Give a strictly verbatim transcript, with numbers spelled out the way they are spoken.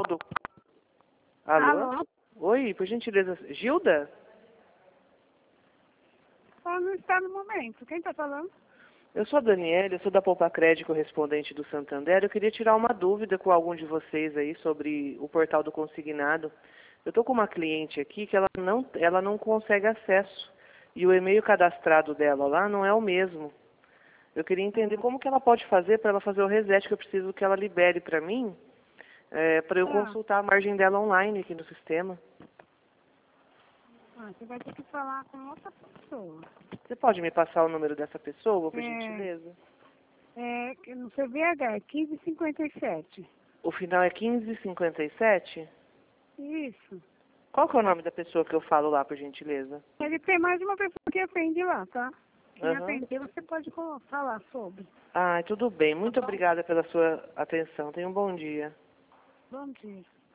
do... Alô? Alô? Oi, por gentileza. Gilda? Ela não está no momento. Quem está falando? Eu sou a Daniela, eu sou da Poupa Crédito, correspondente do Santander. Eu queria tirar uma dúvida com algum de vocês aí sobre o portal do consignado. Eu estou com uma cliente aqui que ela não, ela não consegue acesso. E o e-mail cadastrado dela lá não é o mesmo. Eu queria entender como que ela pode fazer para ela fazer o reset, que eu preciso que ela libere para mim, é, para eu Ah. consultar a margem dela online aqui no sistema. Ah, você vai ter que falar com outra pessoa. Você pode me passar o número dessa pessoa, por É, gentileza? é, que no C V H é quinze cinquenta e sete. O final é quinze cinquenta e sete? Isso. Qual que é o nome da pessoa que eu falo lá, por gentileza? Ele tem mais de uma pessoa que atende lá, tá? Quem Aham. atender, você pode co- falar sobre. Ah, tudo bem. Muito Tá bom? obrigada pela sua atenção. Tenha um bom dia. Bom dia.